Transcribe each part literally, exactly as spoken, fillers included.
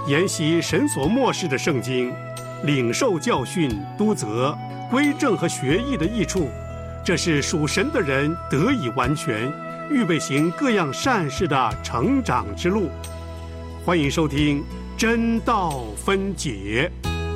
研习神所默示的圣经，领受教训、督责、归正和学艺的益处，这是属神的人得以完全，预备行各样善事的成长之路。欢迎收听真道分解。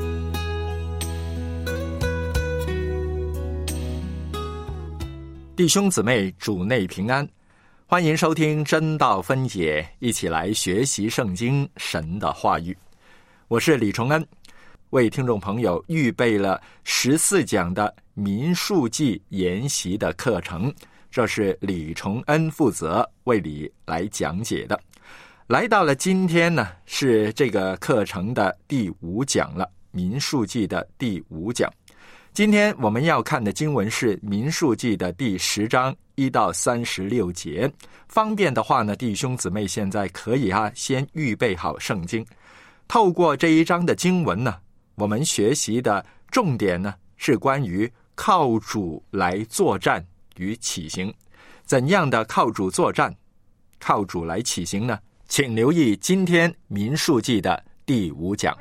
弟兄姊妹，主内平安，欢迎收听真道分解，一起来学习圣经神的话语。我是李崇恩，为听众朋友预备了十四讲的民数记研习的课程，这是李崇恩负责为你来讲解的。来到了今天呢，是这个课程的第五讲了，民数记的第五讲。今天我们要看的经文是民数记的第十章一到三十六节。方便的话呢，弟兄姊妹现在可以啊，先预备好圣经。透过这一章的经文呢，我们学习的重点呢是关于靠主来作战与起行。怎样的靠主作战，靠主来起行呢？请留意今天民数记的第五讲。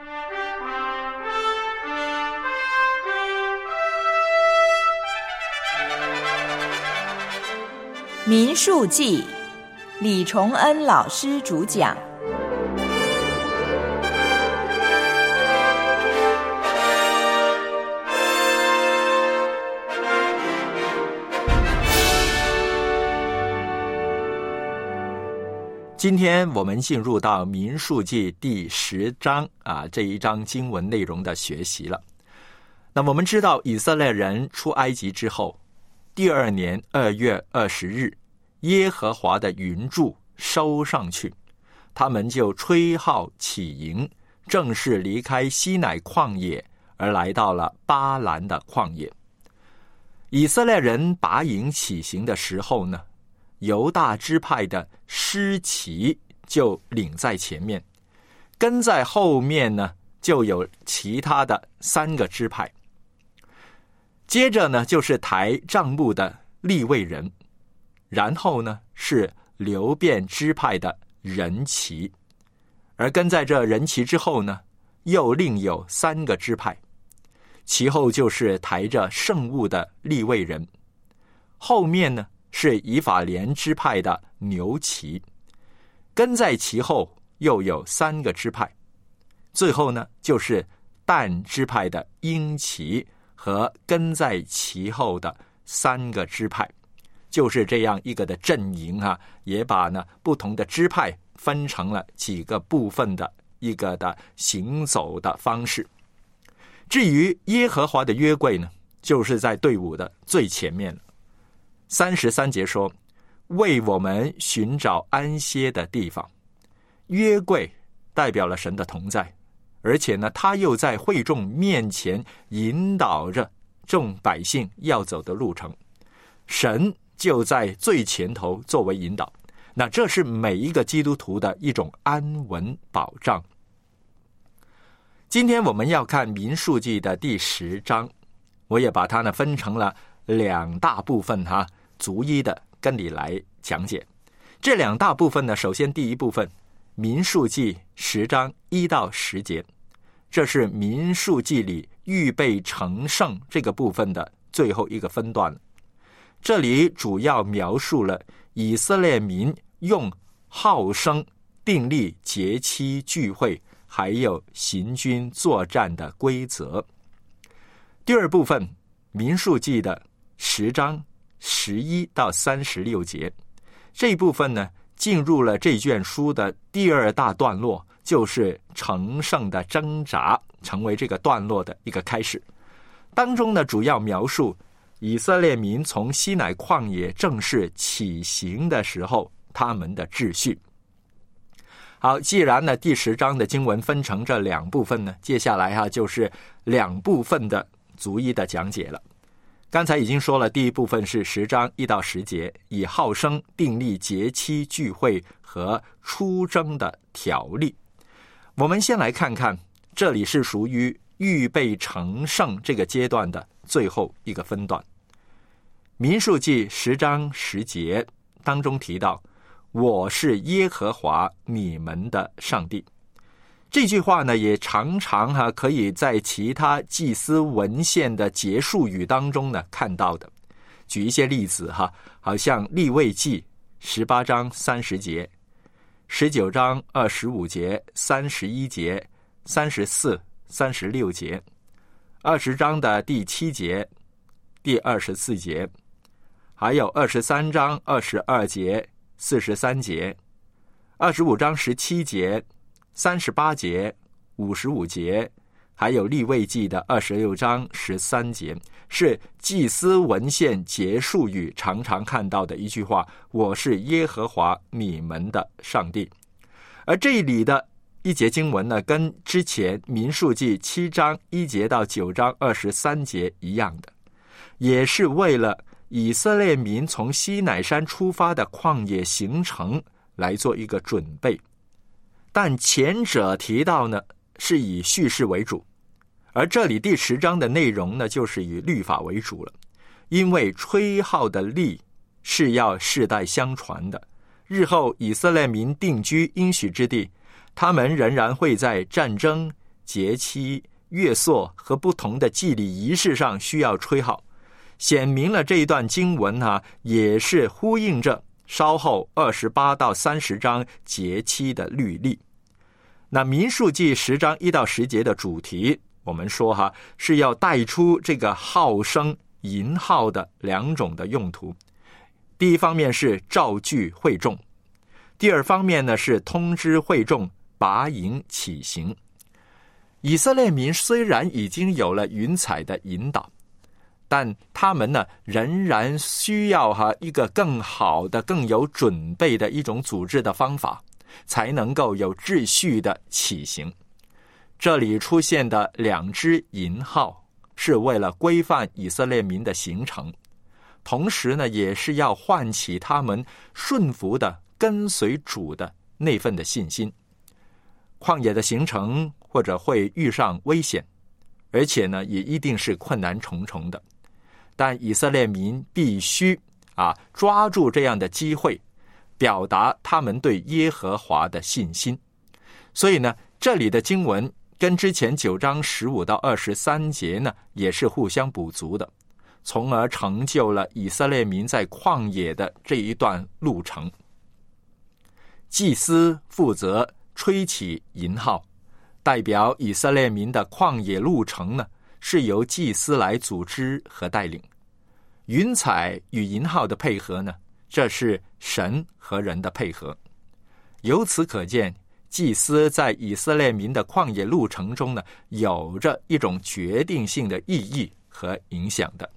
民数记，李崇恩老师主讲。 今天我们进入到民数记第十章啊，这一章经文内容的学习了。那我们知道以色列人出埃及之后，第二年二月二十日，耶和华的云柱收上去，他们就吹号起营，正式离开西乃旷野，而来到了巴兰的旷野。以色列人拔营起行的时候呢，犹大支派的施旗就领在前面，跟在后面呢就有其他的三个支派。接着呢就是抬帐幕的利未人，然后呢是流便支派的人旗，而跟在这人旗之后呢，又另有三个支派，其后就是抬着圣物的利未人，后面呢是以法莲支派的牛旗，跟在其后又有三个支派，最后呢就是但支派的鹰旗和跟在其后的三个支派，就是这样一个的阵营啊，也把呢不同的支派分成了几个部分的一个的行走的方式。至于耶和华的约柜呢，就是在队伍的最前面了。三十三节说，为我们寻找安歇的地方。约柜代表了神的同在，而且呢他又在会众面前引导着众百姓要走的路程，神就在最前头作为引导，那这是每一个基督徒的一种安稳保障。今天我们要看民数记的第十章，我也把它呢分成了两大部分哈，逐一的跟你来讲解。这两大部分呢，首先第一部分民数记十章一到十节，这是民数记里预备成圣这个部分的最后一个分段。这里主要描述了以色列民用号声订立节期聚会，还有行军作战的规则。第二部分民数记的十章十一到三十六节，这一部分呢进入了这卷书的第二大段落，就是成圣的挣扎，成为这个段落的一个开始。当中呢主要描述以色列民从西乃旷野正式起行的时候他们的秩序。好，既然呢第十章的经文分成这两部分呢，接下来哈、啊、就是两部分的逐一的讲解了。刚才已经说了，第一部分是十章一到十节，以号声订立节期聚会和出征的条例。我们先来看看，这里是属于预备成圣这个阶段的最后一个分段。民数记十章十节当中提到，我是耶和华你们的上帝。 这句话呢，也常常哈、啊、可以在其他祭司文献的结束语当中呢看到的。举一些例子哈，好像利未记十八章三十节、十九章二十五节、三十一节、三十四、三十六节、二十章的第七节、第二十四节，还有二十三章二十二节、四十三节、二十五章十七节、三十八节、五十五节，还有利未记的二十六章十三节，是祭司文献结束语常常看到的一句话：我是耶和华你们的上帝。而这里的一节经文呢，跟之前民数记七章一节到九章二十三节一样的，也是为了以色列民从西乃山出发的旷野行程来做一个准备。但前者提到呢，是以叙事为主，而这里第十章的内容呢，就是以律法为主了。因为吹号的例是要世代相传的，日后以色列民定居应许之地，他们仍然会在战争、节期、月朔和不同的祭礼仪式上需要吹号，显明了这一段经文啊，也是呼应着稍后二十八到三十章节期的律例。那民数记十章一到十节的主题，我们说哈，是要带出这个号声银号的两种的用途。第一方面是召聚会众，第二方面呢是通知会众拔营起行。以色列民虽然已经有了云彩的引导，但他们呢仍然需要哈一个更好的、更有准备的一种组织的方法，才能够有秩序的起行。这里出现的两只银号是为了规范以色列民的行程，同时呢也是要唤起他们顺服的跟随主的那份的信心。旷野的行程或者会遇上危险，而且呢也一定是困难重重的，但以色列民必须啊抓住这样的机会，表达他们对耶和华的信心。所以呢，这里的经文跟之前九章十五到二十三节呢，也是互相补足的，从而成就了以色列民在旷野的这一段路程。祭司负责吹起银号，代表以色列民的旷野路程呢，是由祭司来组织和带领。云彩与银号的配合呢，这是神和人的配合。由此可见，祭司在以色列民的旷野路程中呢，有着一种决定性的意义和影响的。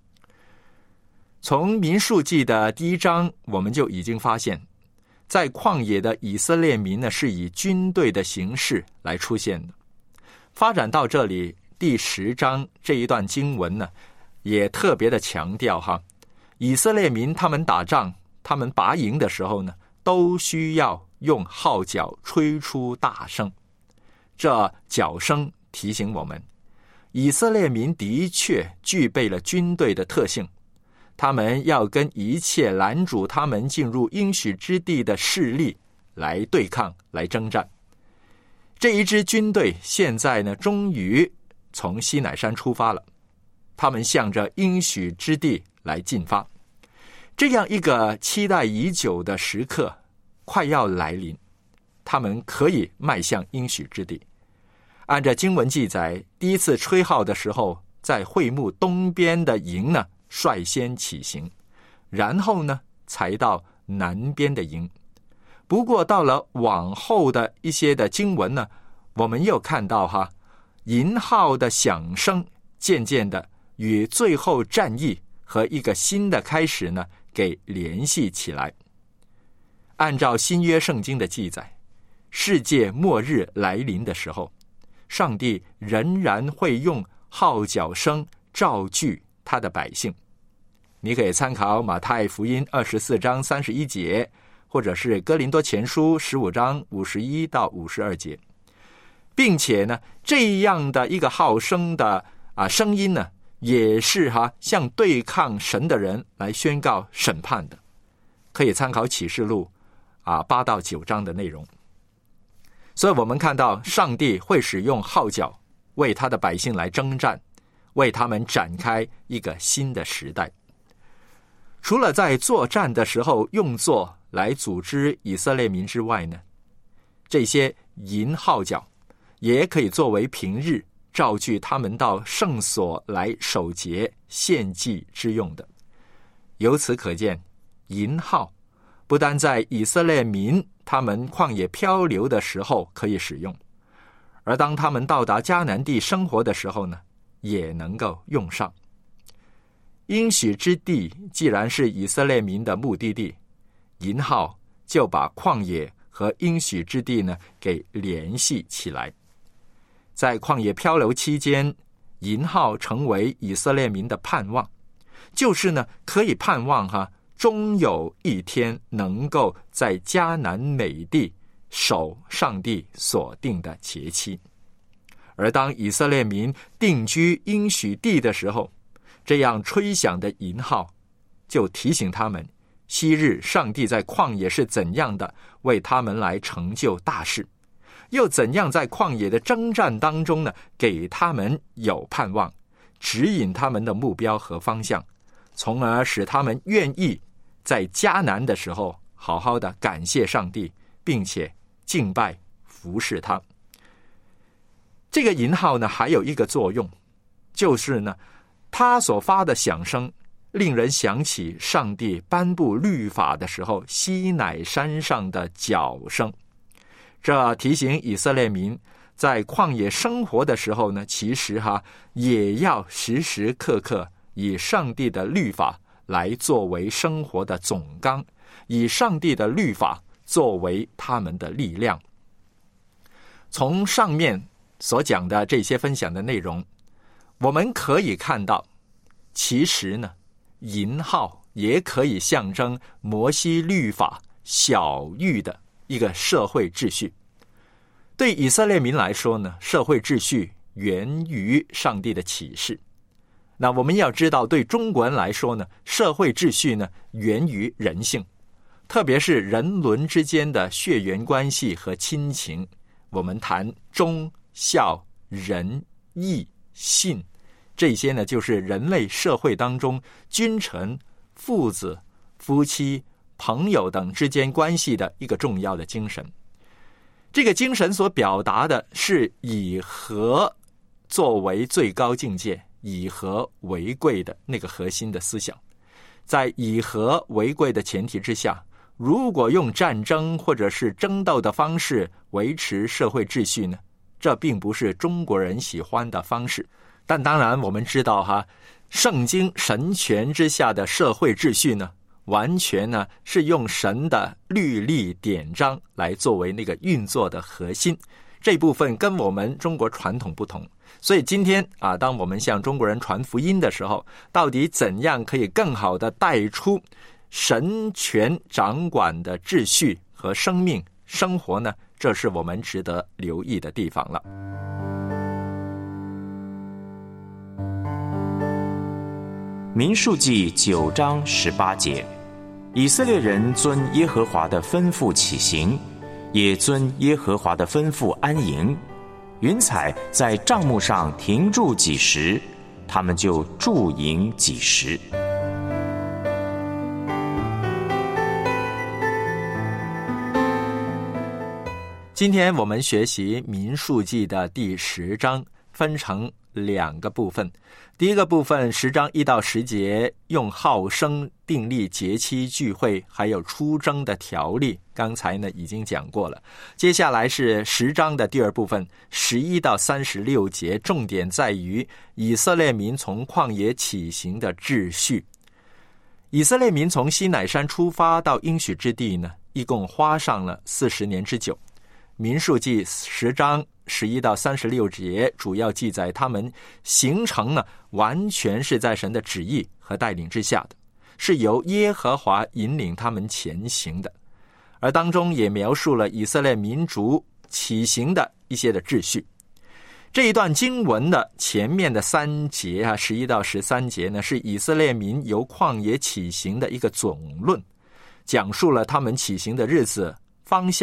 从民数记的第一章，我们就已经发现，在旷野的以色列民呢，是以军队的形式来出现的。发展到这里，第十章这一段经文呢，也特别的强调哈，以色列民他们打仗，他们拔营的时候呢，都需要用号角吹出大声。这角声提醒我们，以色列民的确具备了军队的特性，他们要跟一切拦阻他们进入应许之地的势力来对抗、来征战。这一支军队现在呢，终于从西乃山出发了，他们向着应许之地来进发。这样一个期待已久的时刻快要来临，他们可以迈向应许之地。按照经文记载，第一次吹号的时候，在会幕东边的营呢率先起行，然后呢才到南边的营。不过到了往后的一些的经文呢，我们又看到哈，银号的响声渐渐的与最后战役和一个新的开始呢给联系起来。按照新约圣经的记载，世界末日来临的时候，上帝仍然会用号角声召聚他的百姓。你可以参考马太福音二十四章三十一节，或者是哥林多前书十五章五十一到五十二节。并且呢，这样的一个号声的啊声音呢，也是哈、啊、向对抗神的人来宣告审判的。可以参考启示录啊八到九章的内容。 所以我们看到上帝会使用号角为他的百姓来征战，为他们展开一个新的时代。除了在作战的时候用作来组织以色列民之外呢，这些银号角也可以作为平日召聚他们到圣所来守节献祭之用的。由此可见，银号不单在以色列民他们旷野漂流的时候可以使用，而当他们到达迦南地生活的时候呢，也能够用上。应许之地既然是以色列民的目的地，银号就把旷野和应许之地呢给联系起来。在旷野漂流期间，银号成为以色列民的盼望，就是呢可以盼望哈，终有一天能够在迦南美地守上帝所定的节期。而当以色列民定居应许地的时候，这样吹响的银号就提醒他们，昔日上帝在旷野是怎样的为他们来成就大事，又怎样在旷野的征战当中呢，给他们有盼望，指引他们的目标和方向，从而使他们愿意在迦南的时候好好的感谢上帝，并且敬拜服侍他。这个银号呢还有一个作用，就是呢它所发的响声令人想起上帝颁布律法的时候西乃山上的角声。这提醒以色列民在旷野生活的时候呢，其实哈也要时时刻刻以上帝的律法来作为生活的总纲，以上帝的律法作为他们的力量。从上面所讲的这些分享的内容，我们可以看到，其实呢，银号也可以象征摩西律法小谕的一个社会秩序。对以色列民来说呢，社会秩序源于上帝的启示。那我们要知道，对中国人来说呢，社会秩序呢源于人性，特别是人伦之间的血缘关系和亲情。我们谈忠孝仁义信，这些呢就是人类社会当中君臣、父子、夫妻、朋友等之间关系的一个重要的精神。这个精神所表达的是以和作为最高境界，以和为贵的那个核心的思想。在以和为贵的前提之下，如果用战争或者是争斗的方式维持社会秩序呢，这并不是中国人喜欢的方式。但当然我们知道哈，圣经神权之下的社会秩序呢，完全呢是用神的律例典章来作为那个运作的核心，这部分跟我们中国传统不同。所以今天啊，当我们向中国人传福音的时候，到底怎样可以更好的带出神权掌管的秩序和生命生活呢？这是我们值得留意的地方了。 民数记九章十八节，以色列人遵耶和华的吩咐起行，也遵耶和华的吩咐安营。云彩在帐幕上停住几时，他们就驻营几时。 今天我们学习民数记的第十章，分成两个部分。第一个部分十章一到十节用号声订立节期聚会还有出征的条例，刚才呢已经讲过了。接下来是十章的第二部分十一到三十六节，重点在于以色列民从旷野起行的秩序。以色列民从西乃山出发到应许之地呢，一共花上了四十年之久。民数记十章十一到三十六节主要记载他们行程呢，完全是在神的旨意和带领之下的，是由耶和华引领他们前行的。而当中也描述了以色列民族起行的一些的秩序。这一段经文的前面的三节啊，十一到十三节呢，是以色列民由旷野起行的一个总论，讲述了他们起行的日子、方向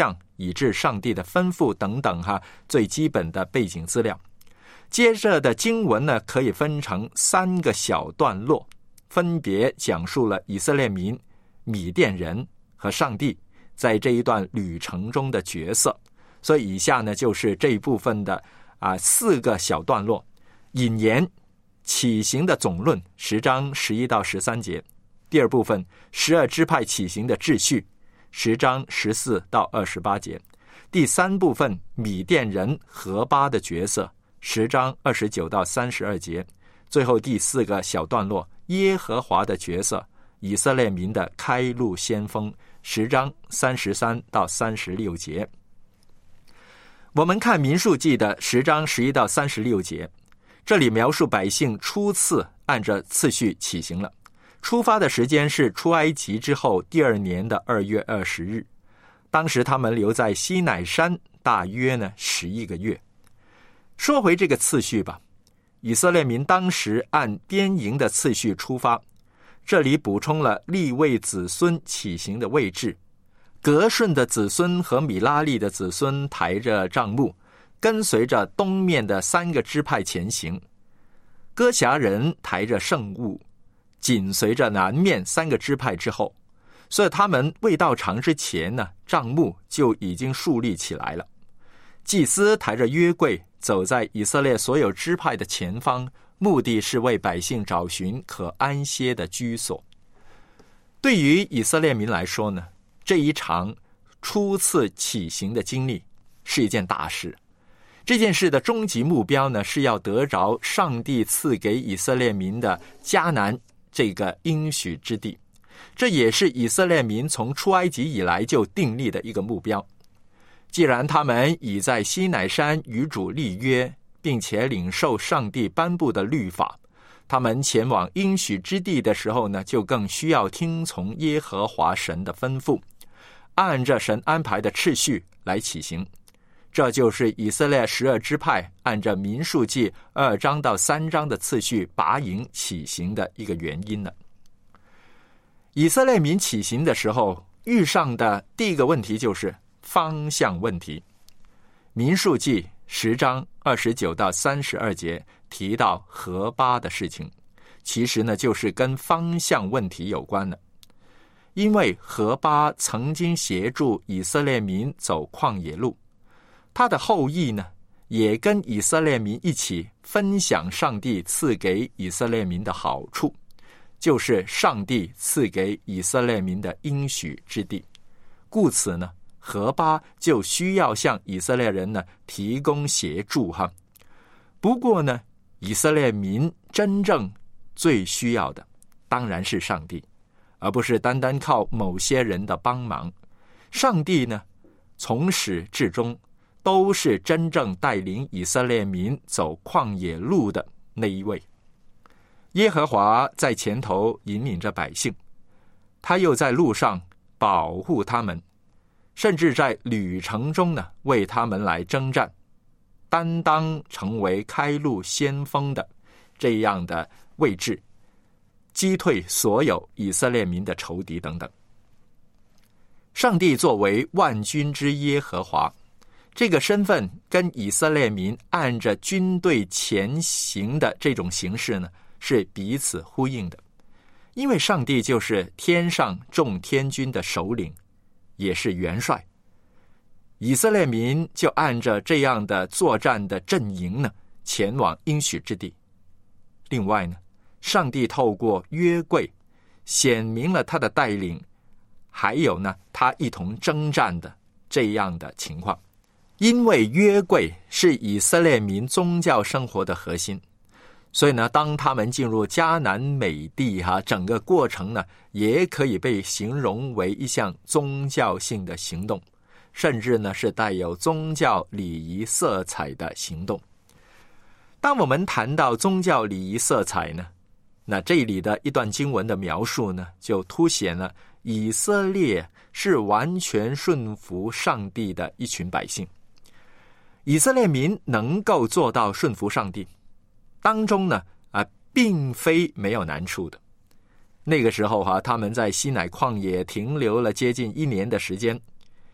以致上帝的吩咐等等哈最基本的背景资料。接着的经文呢，可以分成三个小段落，分别讲述了以色列民、米甸人和上帝在这一段旅程中的角色。所以以下呢就是这一部分的啊四个小段落。引言起行的总论，十章十一到十三节。第二部分十二支派起行的秩序，十章十四到二十八节。第三部分米甸人何巴的角色，十章二十九到三十二节。最后第四个小段落耶和华的角色，以色列民的开路先锋，十章三十三到三十六节。我们看民数记的十章十一到三十六节，这里描述百姓初次按着次序起行了。出发的时间是出埃及之后第二年的二月二十日，当时他们留在西乃山大约呢十一个月。说回这个次序吧，以色列民当时按编营的次序出发，这里补充了利未子孙起行的位置。革顺的子孙和米拉利的子孙抬着帐幕，跟随着东面的三个支派前行。哥辖人抬着圣物，紧随着南面三个支派之后，所以他们未到场之前呢，帐幕就已经树立起来了。祭司抬着约柜走在以色列所有支派的前方，目的是为百姓找寻可安歇的居所。对于以色列民来说呢，这一场初次起行的经历是一件大事。这件事的终极目标呢，是要得着上帝赐给以色列民的迦南这个应许之地。这也是以色列民从出埃及以来就订立的一个目标。既然他们已在西乃山与主立约，并且领受上帝颁布的律法，他们前往应许之地的时候呢，就更需要听从耶和华神的吩咐，按着神安排的次序来起行。这就是以色列十二支派按着民数记二章到三章的次序拔营起行的一个原因了。以色列民起行的时候遇上的第一个问题就是方向问题。民数记十章二十九到三十二节提到何巴的事情，其实呢就是跟方向问题有关的。因为何巴曾经协助以色列民走旷野路，他的后裔呢，也跟以色列民一起分享上帝赐给以色列民的好处，就是上帝赐给以色列民的应许之地。故此呢，何巴就需要向以色列人呢提供协助哈。不过呢，以色列民真正最需要的当然是上帝，而不是单单靠某些人的帮忙。上帝呢，从始至终都是真正带领以色列民走旷野路的那一位。耶和华在前头引领着百姓，他又在路上保护他们，甚至在旅程中呢，为他们来征战，担当成为开路先锋的这样的位置，击退所有以色列民的仇敌等等。上帝作为万军之耶和华，这个身份跟以色列民按着军队前行的这种形式呢，是彼此呼应的。因为上帝就是天上众天军的首领，也是元帅。以色列民就按着这样的作战的阵营呢，前往应许之地。另外呢，上帝透过约柜显明了他的带领，还有呢，他一同征战的这样的情况。因为约柜是以色列民宗教生活的核心，所以呢，当他们进入迦南美地哈，整个过程呢，也可以被形容为一项宗教性的行动，甚至呢是带有宗教礼仪色彩的行动。当我们谈到宗教礼仪色彩呢，那这里的一段经文的描述呢，就凸显了以色列是完全顺服上帝的一群百姓。以色列民能够做到顺服上帝，当中呢啊，并非没有难处的。那个时候哈、啊，他们在西乃旷野停留了接近一年的时间，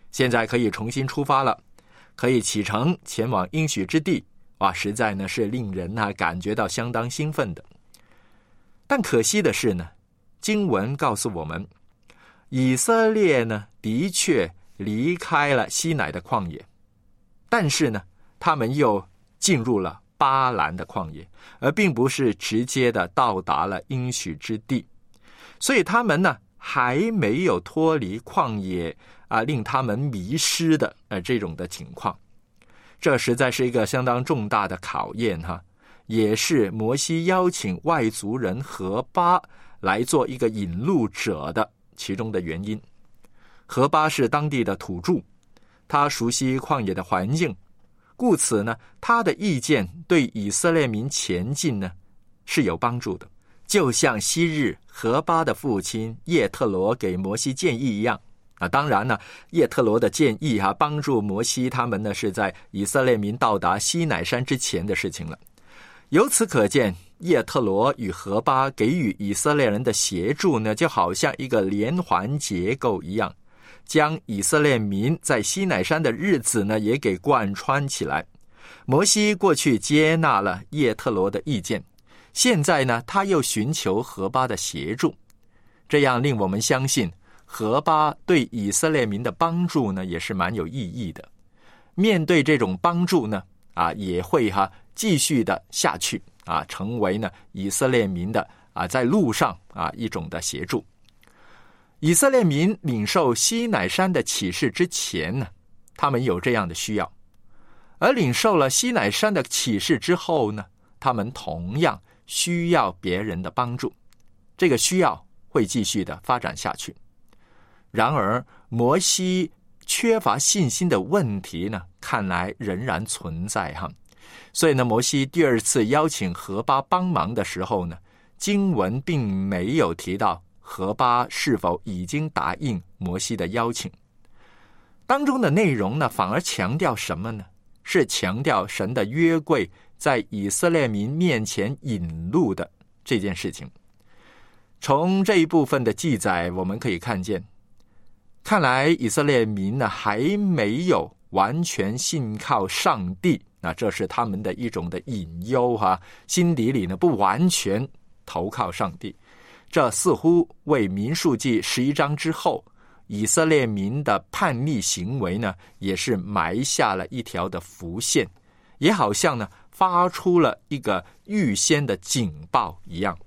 现在可以重新出发了，可以启程前往应许之地，哇，实在呢是令人啊感觉到相当兴奋的。但可惜的是呢，经文告诉我们，以色列呢的确离开了西乃的旷野，但是呢，他们又进入了巴兰的旷野，而并不是直接的到达了应许之地，所以他们呢还没有脱离旷野啊，令他们迷失的呃这种的情况。这实在是一个相当重大的考验哈，也是摩西邀请外族人何巴来做一个引路者的其中的原因。何巴是当地的土著，他熟悉旷野的环境，故此呢，他的意见对以色列民前进呢是有帮助的，就像昔日何巴的父亲叶特罗给摩西建议一样。啊，当然呢，叶特罗的建议啊，帮助摩西他们呢是在以色列民到达西乃山之前的事情了。由此可见，叶特罗与何巴给予以色列人的协助呢，就好像一个连环结构一样，将以色列民在西乃山的日子呢也给贯穿起来。摩西过去接纳了叶特罗的意见，现在呢他又寻求何巴的协助，这样令我们相信何巴对以色列民的帮助呢也是蛮有意义的。面对这种帮助呢啊也会哈、啊、继续的下去啊，成为呢以色列民的啊在路上啊一种的协助。以色列民领受西乃山的启示之前呢，他们有这样的需要，而领受了西乃山的启示之后呢，他们同样需要别人的帮助，这个需要会继续的发展下去。然而摩西缺乏信心的问题呢，看来仍然存在哈。所以呢，摩西第二次邀请何巴帮忙的时候呢，经文并没有提到何巴是否已经答应摩西的邀请。当中的内容呢，反而强调什么呢？是强调神的约柜在以色列民面前引路的这件事情。从这一部分的记载我们可以看见，看来以色列民呢还没有完全信靠上帝，那这是他们的一种的隐忧哈、啊，心底里呢不完全投靠上帝。这似乎为民数记十一章之后以色列民的叛逆行为呢，也是埋下了一条的伏线，也好像呢发出了一个预先的警报一样。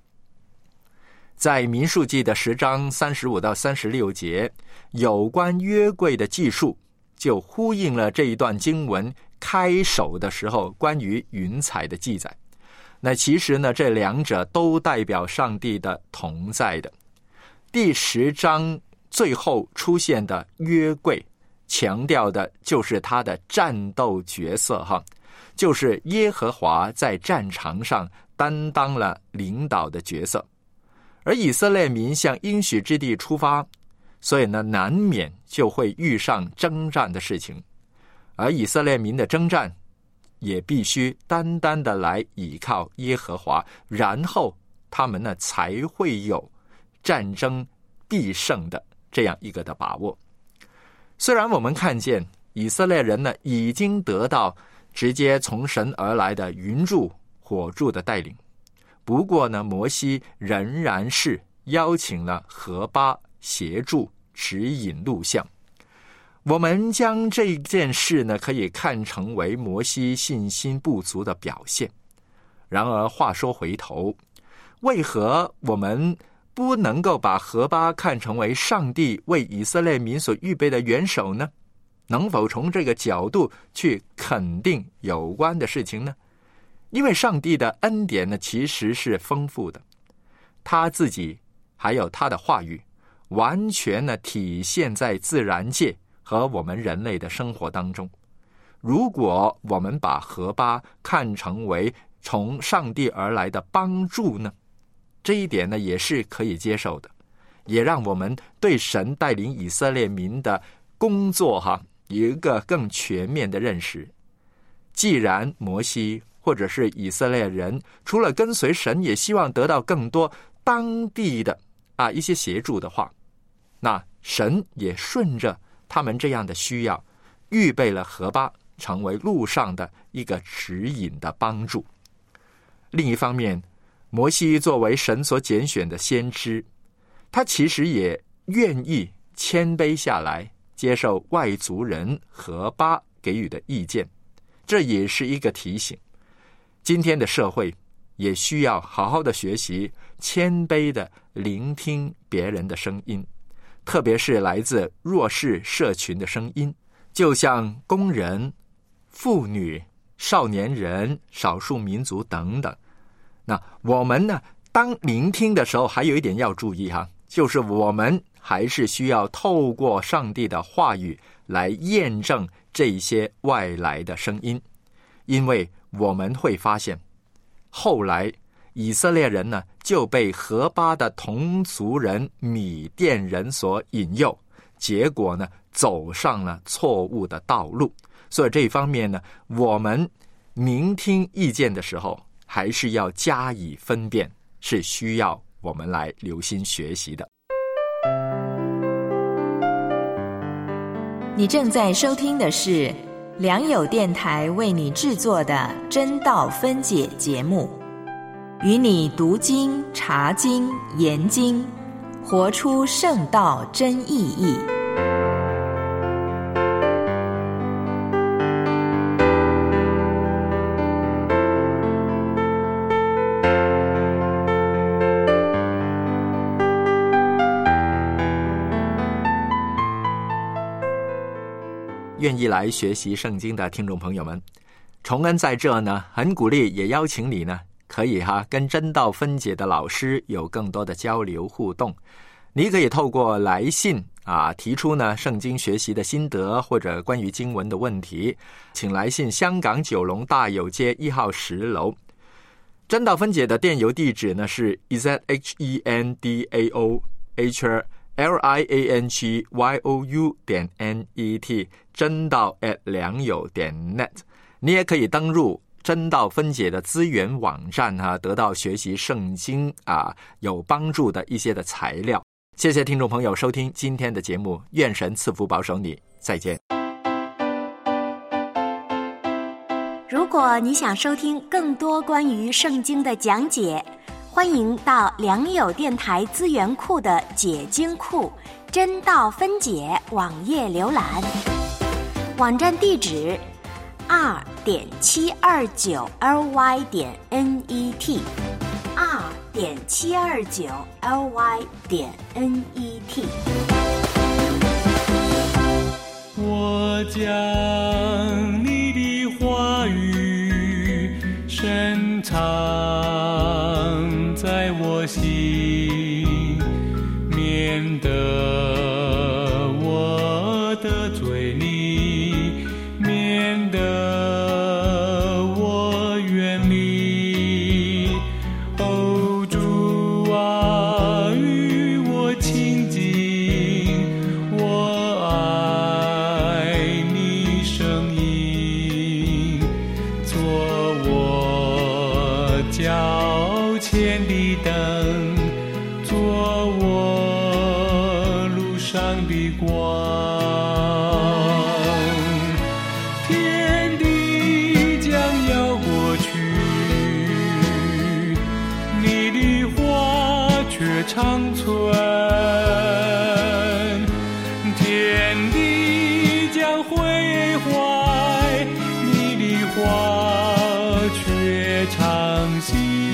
在民数记的十章三十五到三十六节，有关约柜的记述就呼应了这一段经文开首的时候关于云彩的记载。那其实呢，这两者都代表上帝的同在的。第十章最后出现的约柜，强调的就是他的战斗角色哈，就是耶和华在战场上担当了领导的角色。而以色列民向应许之地出发，所以呢，难免就会遇上征战的事情，而以色列民的征战也必须单单的来倚靠耶和华，然后他们呢才会有战争必胜的这样一个的把握。虽然我们看见以色列人呢已经得到直接从神而来的云柱火柱的带领，不过呢，摩西仍然是邀请了何巴协助指引路向。我们将这件事呢，可以看成为摩西信心不足的表现。然而话说回头，为何我们不能够把何巴看成为上帝为以色列民所预备的元首呢？能否从这个角度去肯定有关的事情呢？因为上帝的恩典呢，其实是丰富的，他自己还有他的话语，完全呢体现在自然界和我们人类的生活当中。如果我们把何巴看成为从上帝而来的帮助呢，这一点呢也是可以接受的，也让我们对神带领以色列民的工作哈有一个更全面的认识。既然摩西或者是以色列人除了跟随神，也希望得到更多当地的啊一些协助的话，那神也顺着他们这样的需要，预备了河巴成为路上的一个指引的帮助。另一方面，摩西作为神所拣选的先知，他其实也愿意谦卑下来，接受外族人河巴给予的意见，这也是一个提醒。今天的社会也需要好好的学习谦卑的聆听别人的声音，特别是来自弱势社群的声音，就像工人、妇女、少年人、少数民族等等。那我们呢，当聆听的时候还有一点要注意哈，就是我们还是需要透过上帝的话语来验证这些外来的声音，因为我们会发现后来以色列人呢就被河巴的同族人米甸人所引诱，结果呢走上了错误的道路。所以这一方面呢，我们聆听意见的时候还是要加以分辨，是需要我们来留心学习的。 你正在收听的是良友电台为你制作的真道分解节目，与你读经、查经、研经，活出圣道真意义。 愿意来学习圣经的听众朋友们，崇恩在这呢，很鼓励也邀请你呢，可以哈跟真道分解的老师有更多的交流互动。你可以透过来信啊提出呢圣经学习的心得或者关于经文的问题，请来信香港九龙大有街一号十楼。真道分解的电邮地址呢是 z h e n d a o h l i a n g y o u 点 n e t 真道 at 良友点 net。 你也可以登入真道分解的资源网站啊，得到学习圣经啊有帮助的一些的材料。谢谢听众朋友收听今天的节目，愿神赐福保守你，再见。 如果你想收听更多关于圣经的讲解，欢迎到良友电台资源库的解经库真道分解网页浏览，网站地址 二点七二九 l y 点 n e t 二点七二九 l y 点 n e t。 我将你的话语深藏在我心，免得我得罪你，免得我远离。哦，主啊，与我亲近，我爱你声音，做我脚前的灯，做我路上的光。天地将要过去，你的话却长存。天地将毁坏，你的话却长新。